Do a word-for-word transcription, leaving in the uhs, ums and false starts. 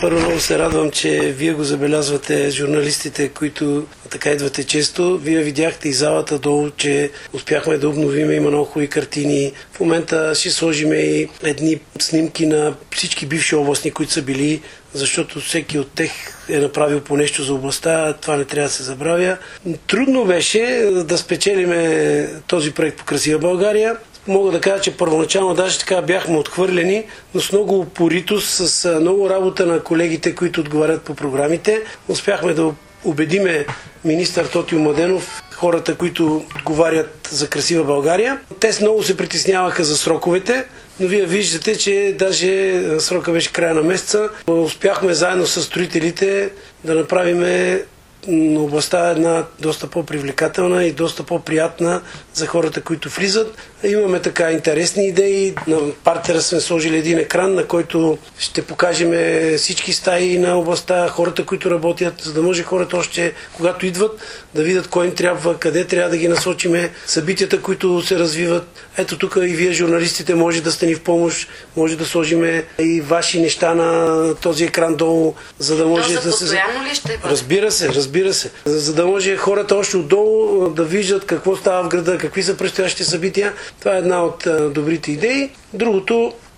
Първо, много се радвам, че вие го забелязвате, журналистите, които така идвате често. Вие видяхте и залата долу, че успяхме да обновим, има много хубави картини. В момента ще сложим и едни снимки на всички бивши областни, които са били, защото всеки от тях е направил по нещо за областта, това не трябва да се забравя. Трудно беше да спечелиме този проект по Красива България. Мога да кажа, че първоначално даже така бяхме отхвърлени, но с много упоритост, с много работа на колегите, които отговарят по програмите, успяхме да убедиме министър Тотю Младенов, хората, които отговарят за Красива България. Те много се притесняваха за сроковете, но вие виждате, че даже срока беше края на месеца. Успяхме заедно с строителите да направим областта е една доста по-привлекателна и доста по-приятна за хората, които влизат. Имаме така интересни идеи. На партера сме сложили един екран, на който ще покажем всички стаи на областта, хората, които работят, за да може хората още, когато идват, да видят кой им трябва, къде трябва да ги насочиме, събитията, които се развиват. Ето тук и вие, журналистите, може да сте ни в помощ, може да сложим и ваши неща на този екран долу, за да може да се... Постоянно ли ще бъде? Разбира се, разбира се. За да може хората още отдолу да виждат какво става в града, какви са предстоящите събития. Това е една от добрите идеи. Другото,